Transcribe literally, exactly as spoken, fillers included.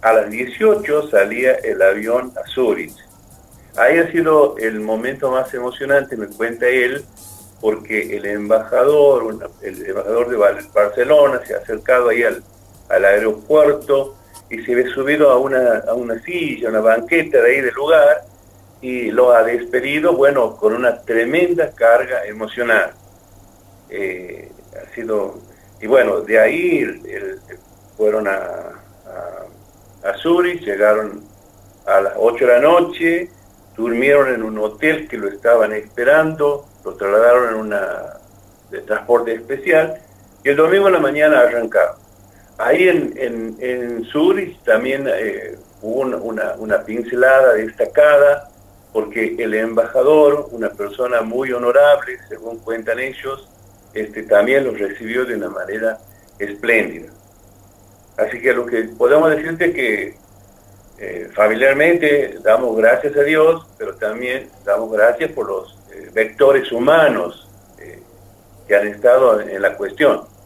a las dieciocho salía el avión a Zúrich. Ahí ha sido el momento más emocionante, me cuenta él, porque el embajador, una, el embajador de Barcelona se ha acercado ahí al, al aeropuerto y se ve subido a una, a una silla, una banqueta de ahí del lugar, y lo ha despedido, bueno, con una tremenda carga emocional. Eh, ha sido, y bueno, de ahí el, el, fueron a, a, a Zurich, llegaron a las ocho de la noche, durmieron en un hotel que lo estaban esperando, lo trasladaron en una de transporte especial, y el domingo en la mañana arrancaron. Ahí en, en, en Zurich también eh, hubo una, una, una pincelada destacada, porque el embajador, una persona muy honorable, según cuentan ellos, este, también los recibió de una manera espléndida. Así que lo que podemos decirte es que eh, familiarmente damos gracias a Dios, pero también damos gracias por los eh, vectores humanos eh, que han estado en la cuestión.